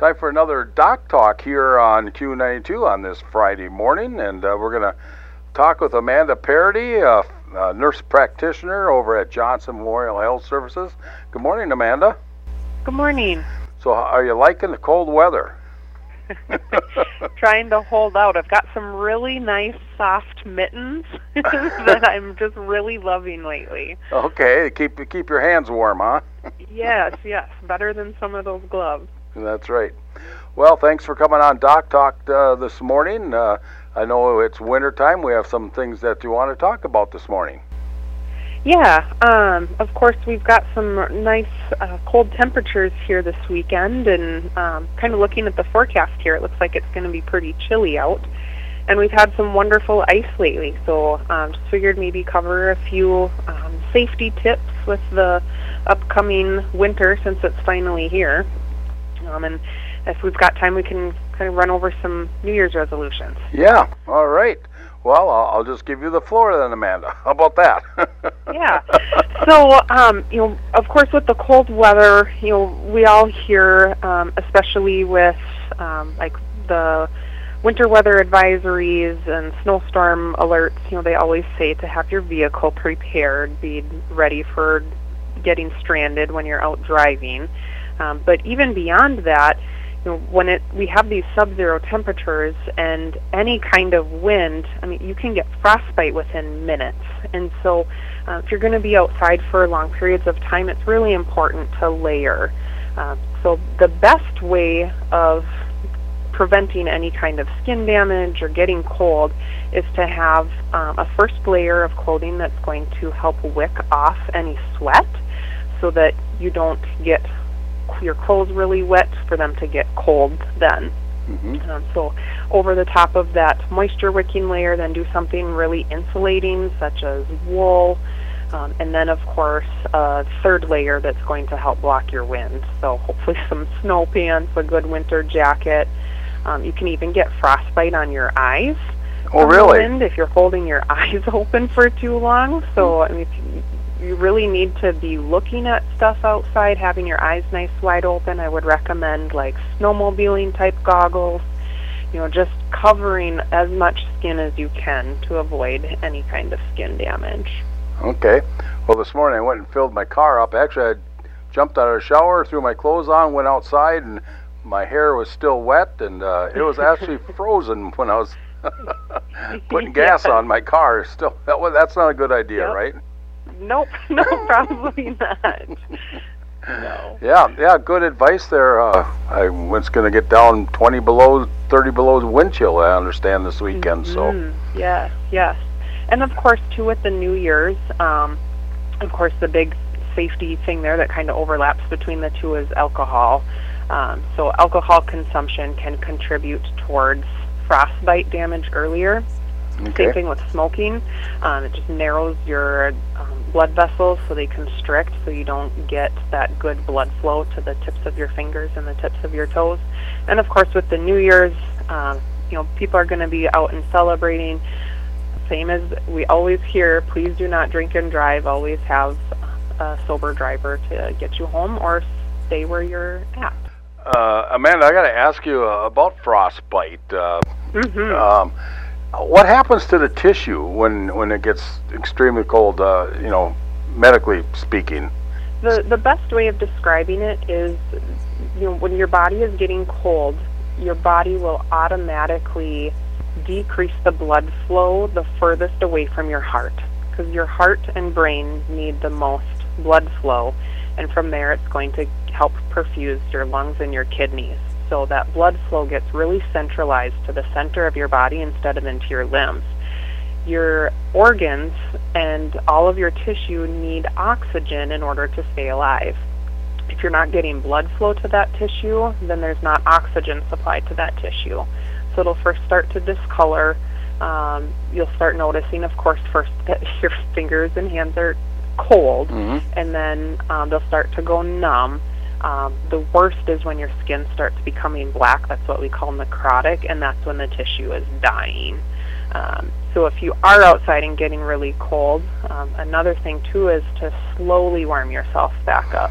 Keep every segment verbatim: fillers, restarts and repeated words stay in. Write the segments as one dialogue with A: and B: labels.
A: Time for another Doc Talk here on Q ninety-two on this Friday morning, and uh, we're going to talk with Amanda Parody, a, a nurse practitioner over at Johnson Memorial Health Services. Good morning, Amanda.
B: Good morning.
A: So are you liking the cold weather?
B: Trying to hold out. I've got some really nice soft mittens that I'm just really loving lately.
A: Okay, keep keep your hands warm, huh?
B: Yes, yes. Better than some of those gloves.
A: That's right. Well, thanks for coming on Doc Talk uh, this morning. Uh, I know it's winter time. We have some things that you want to talk about this morning.
B: Yeah, um, of course we've got some nice uh, cold temperatures here this weekend, and um, kind of looking at the forecast here, it looks like it's going to be pretty chilly out. And we've had some wonderful ice lately, so um, just figured maybe cover a few um, safety tips with the upcoming winter since it's finally here. Um, and if we've got time, we can kind of run over some New Year's resolutions.
A: Yeah, all right. Well, I'll, I'll just give you the floor then, Amanda. How about that?
B: Yeah. So, um, you know, of course, with the cold weather, you know, we all hear, um, especially with um, like the winter weather advisories and snowstorm alerts, you know, they always say to have your vehicle prepared, be ready for getting stranded when you're out driving. Um, but even beyond that, you know, when it we have these sub-zero temperatures and any kind of wind, I mean, you can get frostbite within minutes. And so uh, if you're going to be outside for long periods of time, it's really important to layer. Uh, so the best way of preventing any kind of skin damage or getting cold is to have um, a first layer of clothing that's going to help wick off any sweat so that you don't get your clothes really wet for them to get cold then. Mm-hmm. Um, so over the top of that moisture wicking layer, then do something really insulating such as wool, um, and then of course a third layer that's going to help block your wind. So hopefully some snow pants, a good winter jacket. Um, you can even get frostbite on your eyes.
A: Oh, really?
B: Wind if you're holding your eyes open for too long. So I mean, if you, you really need to be looking at stuff outside, having your eyes nice wide open. I would recommend like snowmobiling type goggles, you know, just covering as much skin as you can to avoid any kind of skin damage.
A: Okay. Well, this morning I went and filled my car up. Actually, I jumped out of the shower, threw my clothes on, went outside, and my hair was still wet, and uh, it was actually frozen when I was putting gas
B: Yeah.
A: on my car. Still, that was, that's not a good idea,
B: Yep.
A: right?
B: Nope, no, probably not. No.
A: Yeah, yeah, good advice there. Uh, I was going to get down twenty below, thirty below wind chill, I understand, this weekend.
B: Mm-hmm.
A: So.
B: Yes, yes. And of course, too, with the New Year's, um, of course, the big safety thing there that kind of overlaps between the two is alcohol. Um, so alcohol consumption can contribute towards frostbite damage earlier.
A: Okay.
B: Same thing with smoking. Um, it just narrows your um, blood vessels so they constrict so you don't get that good blood flow to the tips of your fingers and the tips of your toes. And of course with the New Year's, um, you know, people are going to be out and celebrating. Same as we always hear, please do not drink and drive. Always have a sober driver to get you home or stay where you're at.
A: Uh, Amanda, I got to ask you uh, about frostbite. Uh,
B: Mm-hmm.
A: um, what happens to the tissue when when it gets extremely cold? Uh, you know, medically speaking.
B: The the best way of describing it is, you know, when your body is getting cold, your body will automatically decrease the blood flow the furthest away from your heart, because your heart and brain need the most blood flow, and from there it's going to help perfuse your lungs and your kidneys. So that blood flow gets really centralized to the center of your body instead of into your limbs. Your organs and all of your tissue need oxygen in order to stay alive. If you're not getting blood flow to that tissue, then there's not oxygen supplied to that tissue. So it'll first start to discolor. Um, you'll start noticing, of course, first that your fingers and hands are cold, mm-hmm. and then um, they'll start to go numb. Um, the worst is when your skin starts becoming black. That's what we call necrotic, and that's when the tissue is dying. Um, so if you are outside and getting really cold, um, another thing too is to slowly warm yourself back up.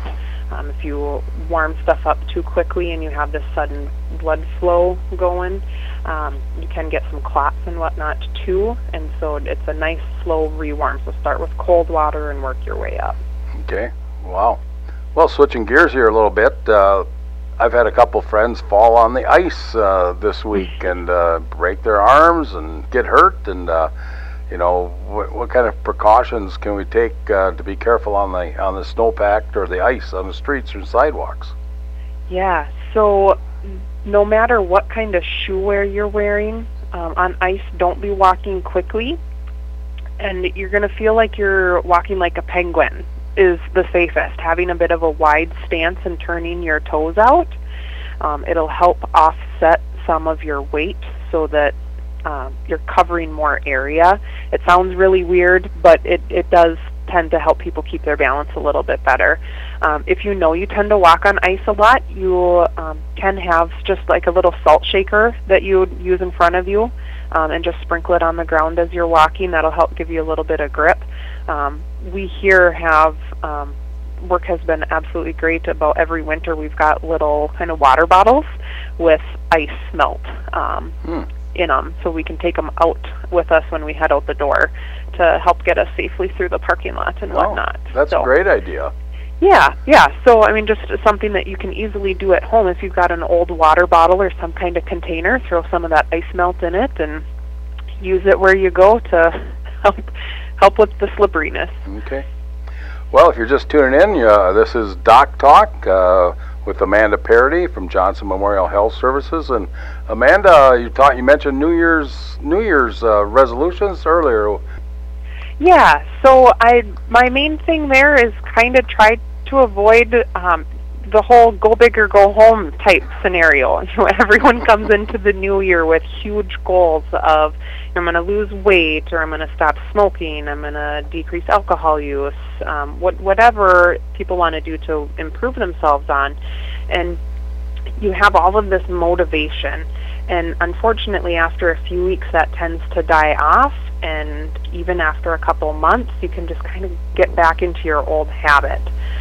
B: Um, if you warm stuff up too quickly and you have this sudden blood flow going, um, you can get some clots and whatnot too. And so it's a nice slow rewarm. So start with cold water and work your way up.
A: Okay. Wow. Well, switching gears here a little bit, uh, I've had a couple friends fall on the ice uh, this week and uh, break their arms and get hurt. And uh, you know, what, what kind of precautions can we take uh, to be careful on the on the snowpack or the ice on the streets or sidewalks?
B: Yeah. So no matter what kind of shoe wear you're wearing um, on ice, don't be walking quickly, and you're going to feel like you're walking like a penguin. Is the safest. Having a bit of a wide stance and turning your toes out, um, it'll help offset some of your weight so that um, you're covering more area. It sounds really weird, but it, it does tend to help people keep their balance a little bit better. Um, if you know you tend to walk on ice a lot, you um, can have just like a little salt shaker that you would use in front of you um, and just sprinkle it on the ground as you're walking. That'll help give you a little bit of grip. Um, we here have, um, work has been absolutely great. About every winter we've got little kind of water bottles with ice melt um, hmm. in them, so we can take them out with us when we head out the door to help get us safely through the parking lot and
A: oh,
B: whatnot.
A: That's
B: so,
A: a great idea.
B: Yeah, yeah. So, I mean, just something that you can easily do at home. If you've got an old water bottle or some kind of container, throw some of that ice melt in it and use it where you go to help help with the slipperiness.
A: Okay. Well, if you're just tuning in, uh, this is Doc Talk uh, with Amanda Parody from Johnson Memorial Health Services. And Amanda, you taught, you mentioned New Year's New Year's uh, resolutions earlier.
B: Yeah. So I my main thing there is kind of try to avoid um, the whole go big or go home type scenario. You know, everyone comes into the new year with huge goals of, I'm going to lose weight, or I'm going to stop smoking, I'm going to decrease alcohol use, um, what, whatever people want to do to improve themselves on. And you have all of this motivation. And unfortunately, after a few weeks, that tends to die off. And even after a couple months, you can just kind of get back into your old habit.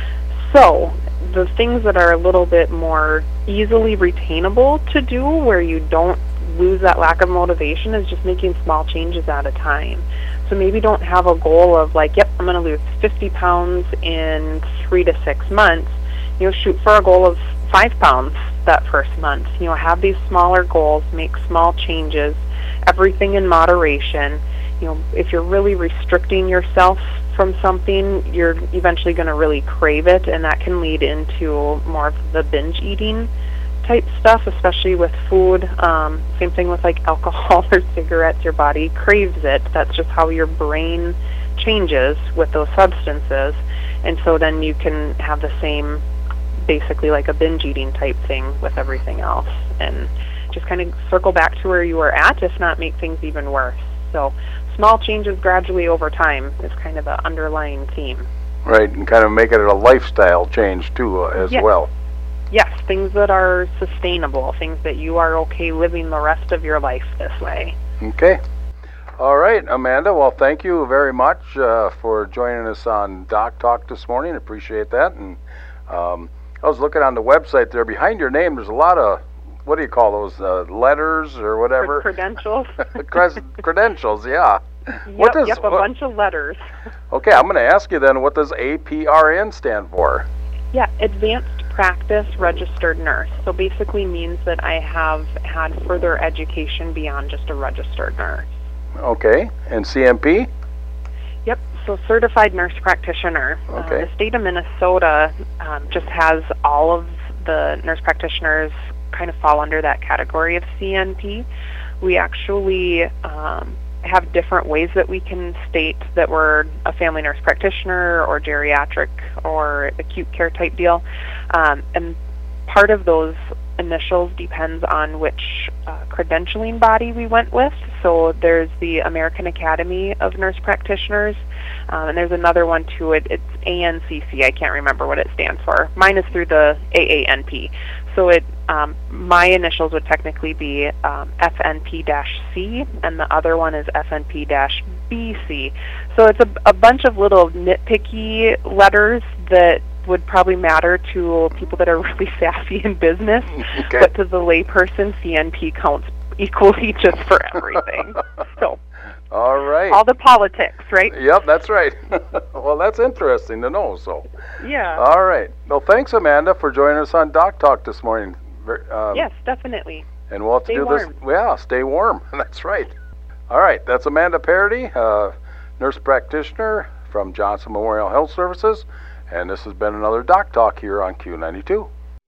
B: So the things that are a little bit more easily retainable to do, where you don't lose that lack of motivation, is just making small changes at a time. So maybe don't have a goal of like, yep, I'm going to lose fifty pounds in three to six months. You know, shoot for a goal of five pounds that first month. You know, have these smaller goals, make small changes, everything in moderation. You know, if you're really restricting yourself from something, you're eventually going to really crave it, and that can lead into more of the binge eating type stuff, especially with food. Um, same thing with like alcohol or cigarettes. Your body craves it. That's just how your brain changes with those substances. And so then you can have the same, basically like a binge eating type thing with everything else, and just kind of circle back to where you were at, if not make things even worse. So small changes gradually over time is kind of the underlying theme.
A: Right, and kind of make it a lifestyle change too uh, as
B: yes.
A: well.
B: Yes, things that are sustainable, things that you are okay living the rest of your life this way.
A: Okay. All right, Amanda, well, thank you very much uh, for joining us on Doc Talk this morning. Appreciate that. And um, I was looking on the website there. Behind your name, there's a lot of, what do you call those, uh, letters or whatever?
B: Credentials.
A: Credentials, yeah.
B: Yep,
A: what does,
B: yep, a
A: what,
B: bunch of letters.
A: Okay, I'm going to ask you then, what does A P R N stand for?
B: Yeah, Advanced Practice Registered Nurse. So basically means that I have had further education beyond just a registered nurse.
A: Okay, and C M P?
B: Yep, so Certified Nurse Practitioner.
A: Okay.
B: Uh, the state of Minnesota um, just has all of the nurse practitioners kind of fall under that category of C N P. We actually um, have different ways that we can state that we're a family nurse practitioner or geriatric or acute care type deal. Um, and part of those initials depends on which uh, credentialing body we went with. So there's the American Academy of Nurse Practitioners, um, and there's another one too. It, it's A N C C. I can't remember what it stands for. Mine is through the A A N P. So it um, my initials would technically be um, F N P C, and the other one is F N P B C. So it's a, a bunch of little nitpicky letters that would probably matter to people that are really savvy in business,
A: Okay.
B: but to the layperson, C N P counts equally just for everything. So,
A: all right.
B: all the politics, right?
A: Yep, that's right. Well, that's interesting to know. So,
B: Yeah.
A: all right. Well, thanks, Amanda, for joining us on Doc Talk this morning. Ver- Um,
B: Yes, definitely.
A: And we'll have to
B: Stay
A: do
B: warm.
A: this. Yeah, stay warm. That's right. All right. That's Amanda Parody, uh, nurse practitioner from Johnson Memorial Health Services. And this has been another Doc Talk here on Q ninety-two.